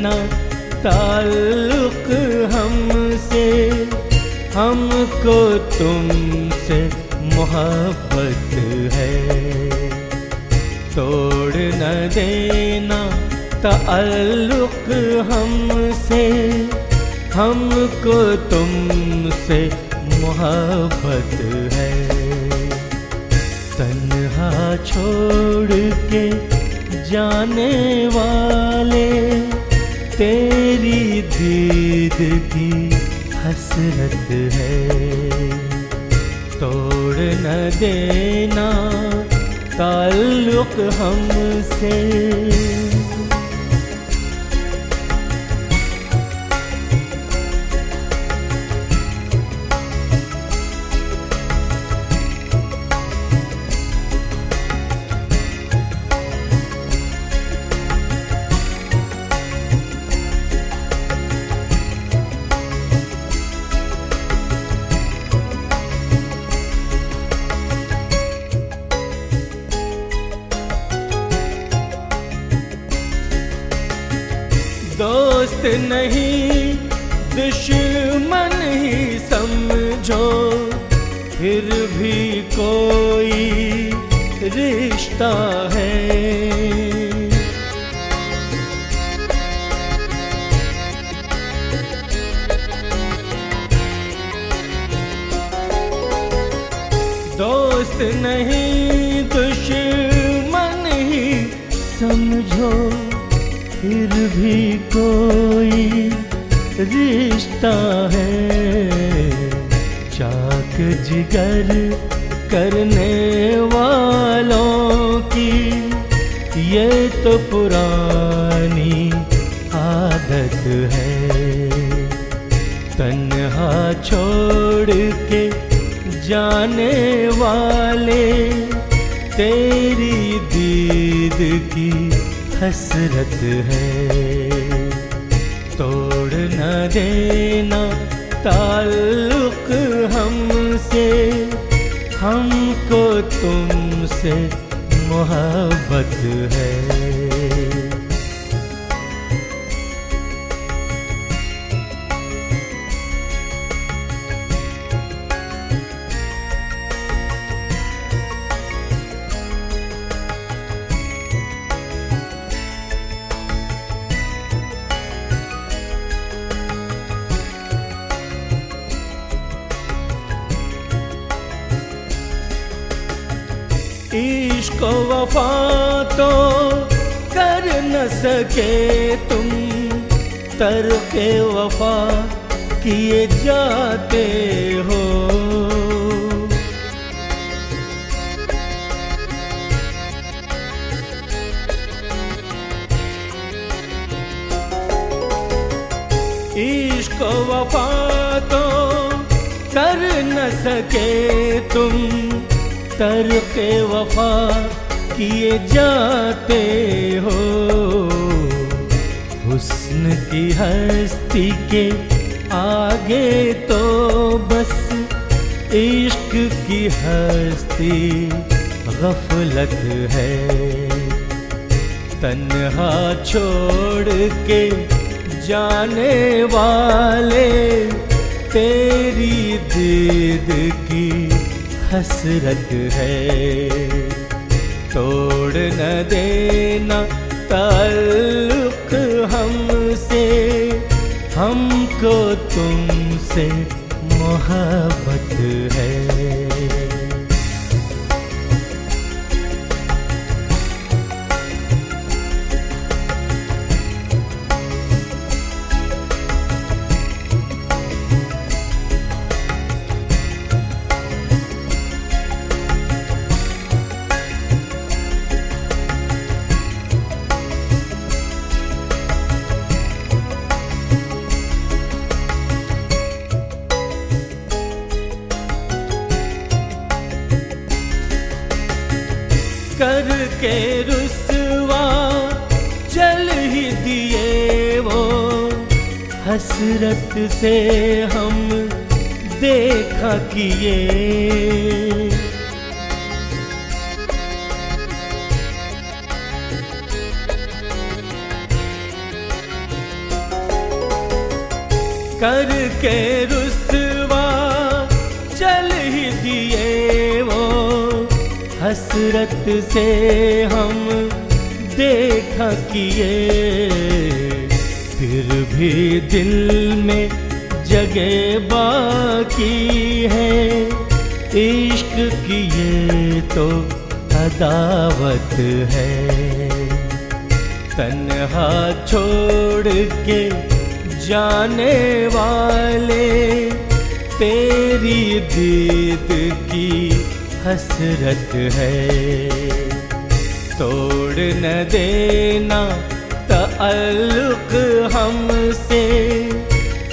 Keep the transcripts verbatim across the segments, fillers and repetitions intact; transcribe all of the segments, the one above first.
देना ताल्लुक हमसे, हमको तुमसे मोहब्बत है। तोड़ न देना ताल्लुक हमसे, हमको तुमसे मोहब्बत है। तन्हा छोड़ के जाने वाले, तेरी दीद की हसरत है। तोड़ न देना ताल्लुक हमसे। दोस्त नहीं दुश्मन ही समझो, फिर भी कोई रिश्ता है। दोस्त नहीं दुश्मन ही समझो, फिर भी कोई रिश्ता है। चाक जिगर करने वालों की ये तो पुरानी आदत है। तन्हा छोड़ के जाने वाले, तेरी दीद की हसरत है। तोड़ न देना ताल्लुक हमसे, हमको तुमसे मोहब्बत है। इश्क वफा तो कर न सके तुम, तरके वफा किए जाते हो। इश्क वफा तो कर न सके तुम, तरके वफा किए जाते हो। हुस्न की हस्ती के आगे तो बस इश्क की हस्ती गफलत है। तन्हा छोड़ के जाने वाले, तेरी दीद की हसरत है। तोड़ न देना ताल्लुक हमसे, हमको तुमसे मोहब्बत है। करके रुसवा चल ही दिए वो, हसरत से हम देखा किए। करके रुसवा चल ही दिए वो, हसरत से हम देखा किए, फिर भी दिल में जगह बाकी है, इश्क की ये तो अदावत है। तन्हा छोड़ के जाने वाले, तेरी दीद की हसरत है। तोड़ न देना ताल्लुक हमसे,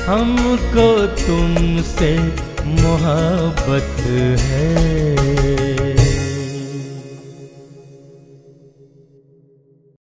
हमको तुमसे मोहब्बत है।